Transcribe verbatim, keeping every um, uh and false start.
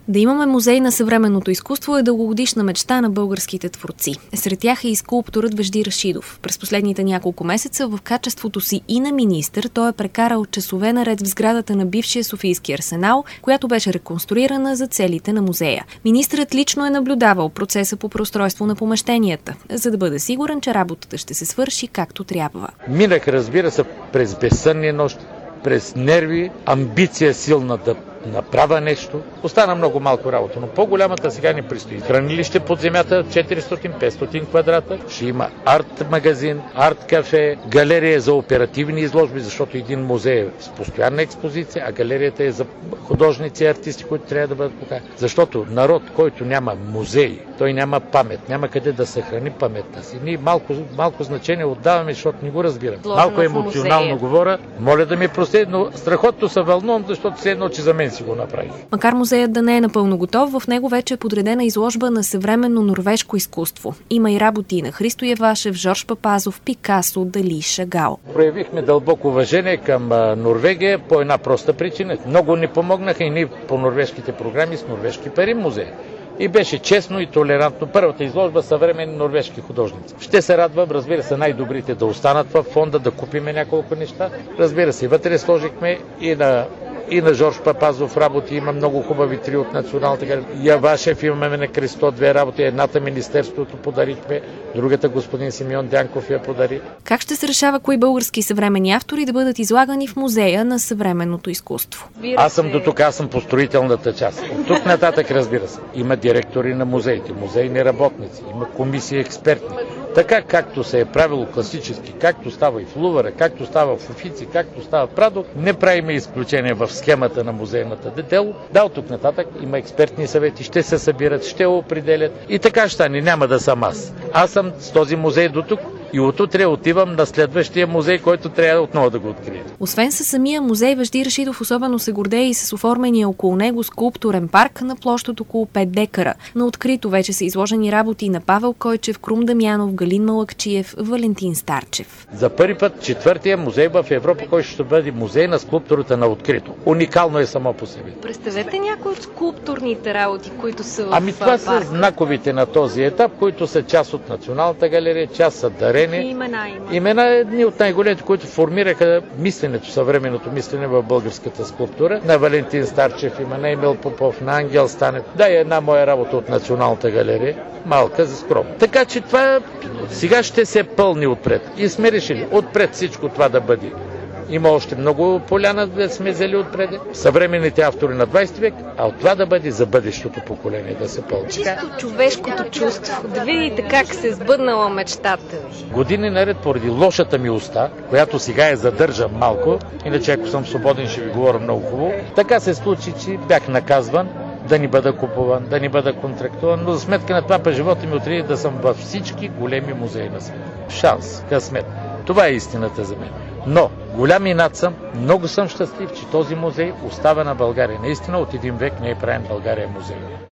Да имаме музей на съвременното изкуство е дългогодишна мечта на българските творци. Сред тях е и скулпторът Вежди Рашидов. През последните няколко месеца в качеството си и на министър той е прекарал часове наред в сградата на бившия Софийски арсенал, която беше реконструирана за целите на музея. Министърът лично е наблюдавал процеса по преустройство на помещенията, за да бъде сигурен, че работата ще се свърши както трябва. Минах, разбира се, през безсънни нощи, през нерви, амбиция силна да направя нещо. Остана много малко работа, но по-голямата сега ни предстои. Хранилище под земята четиристотин до петстотин квадрата. Ще има арт-магазин, арт-кафе, галерия за оперативни изложби, защото един музей е с постоянна експозиция, а галерията е за художници и артисти, които трябва да бъдат поканени. Защото народ, който няма музей, той няма памет, няма къде да съхрани паметта си. Ние малко, малко значение отдаваме, защото не го разбираме. Малко емоционално говоря. Моля да ми прости, но страхотно се вълнувам, защото все едно, че за мен си го направи. Макар музеят да не е напълно готов, в него вече е подредена изложба на съвременно норвежко изкуство. Има и работи на Христо Явашев, Жорж Папазов, Пикасо, Дали, Шагал. Проявихме дълбоко уважение към Норвегия по една проста причина. Много ни помогнаха и ние по норвежките програми с норвежки пари музей. И беше честно и толерантно. Първата изложба съвременни норвежки художници. Ще се радвам, разбира се, най-добрите да останат в фонда, да купиме няколко неща. Разбира се, вътре сложихме и на И на Жорж Папазов работи, има много хубави три от Националната галерия. Явашев имаме на Кресто две работи. Едната Министерството подарихме, другата господин Симеон Дянков я подари. Как ще се решава кои български съвременни автори да бъдат излагани в музея на съвременното изкуство? Аз съм до тук, аз съм по строителната част. От тук нататък, разбира се, има директори на музеите, музейни работници, има комисии експертни. Така както се е правило класически, както става и в Лувъра, както става в Офици, както става в Прадо, не правиме изключение в схемата на музейната дело. Да, от тук нататък има експертни съвети, ще се събират, ще определят и така ще стане, няма да съм аз. Аз съм с този музей до тук и отутре отивам на следващия музей, който трябва отново да го открие. Освен със самия музей, Вежди Рашидов особено се гордее и с оформения около него скулптурен парк на площ от около пет декара. На открито вече са изложени работи на Павел Койчев, Крум Дамянов, Галин Малакчиев, Валентин Старчев. За първи път четвъртия музей в Европа, който ще бъде музей на скулптурата на открито. Уникално е само по себе. Представете някои от скулптурните работи, които са в Ами това парка. са знаковите на този етап, които са част от Националната галерия, част са дарени. И имена има. Имена е едни от най-големите, които формираха мисленето, съвременното мислене в българската скулптура. На Валентин Старчев има, на Емил Попов, на Ангел Станев. Да, е една моя работа от Националната галерия, малка за скромно. Така че това сега ще се пълни отпред. И сме решили отпред всичко това да бъде. Има още много поляна да сме взели отпред. Съвременните автори на двайсети век, а от това да бъде за бъдещото поколение да се пълни. Чисто човешкото чувство. Да видите как се е сбъднала мечтата ви. Години наред поради лошата ми уста, която сега я задържам малко, иначе ако съм свободен ще ви говоря много хубаво, така се случи, че бях наказван да ни бъда купуван, да ни бъда контрактуван, но за сметка на това по живота ми отреди да съм във всички големи музеи на света. Шанс, късмет. Това е истината за мен. Но голям инат съм, много съм щастлив, че този музей остава на България. Наистина от един век не е правен България музей.